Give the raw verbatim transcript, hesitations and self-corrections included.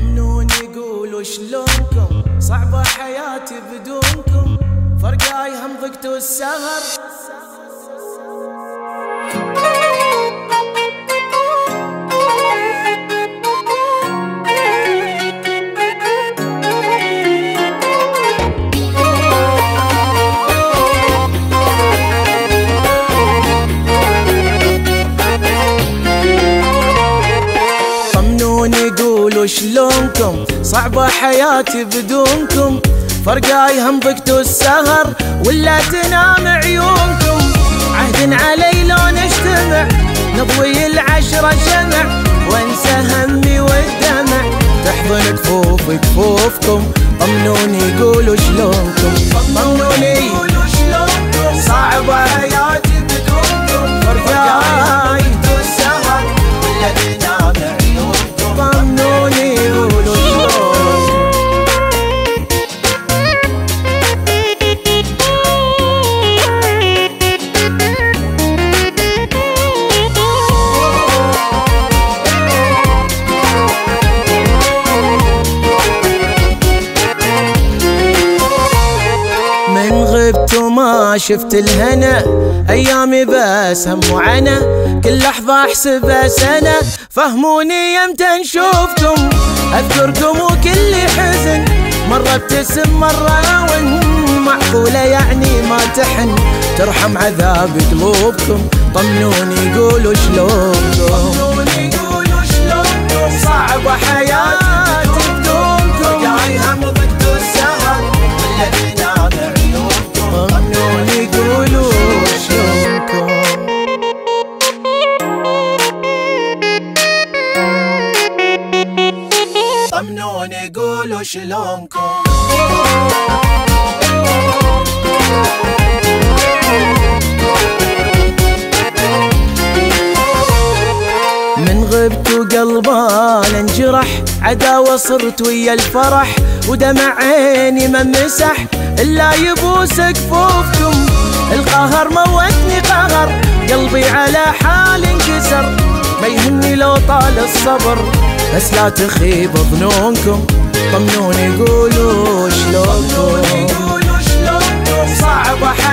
طمنوني قولوا شلونكم، صعبة حياتي بدونكم، فرقاي هم ضقتوا السهر. طمنوني قولوا شلونكم، صعبة حياتي بدونكم، فرقاي هم ضقتوا السهر ولا تنام عيونكم. عهد علي لو نجتمع نضوي العشرة شمع، وانسى همي والدمع تحضن كفوف كفوفكم. طمنوني قولوا شلونكم، طمنوني قولوا شلونكم، صعبة حياتي بدونكم، فرقاي ضقتوا السهر ولا تنام عيونكم. طمنوني قولوا شلونكم. من غبت وما شفت الهنا، ايامي بس هم وعنا، كل لحظة احسبها سنة. فهموني يمتى نشوفكم، اذكركم وكل حزن، مرة ابتسم مرة اون، معقولة يعني ما تحن ترحم عذاب قلوبكم. طمنوني قولوا شلونكم، طمنوني قولوا شلونكم، صعبة حياتي بدونكم، جاي هم ضقتوا السهر ولا تنام عيونكم. طمنوني قولوا شلونكم. طمنوني قولوا شلونكم. من غبت وقلبان انجرح، عداوة صرت ويا الفرح، ودمع عيني ما مسح إلا يبوس كفوفكم. القهر موتني قهر، قلبي على حال انكسر، ما يهمني لو طال الصبر، بس لا تخيب ظنونكم. طمنوني قولوا شلونكم، صعبة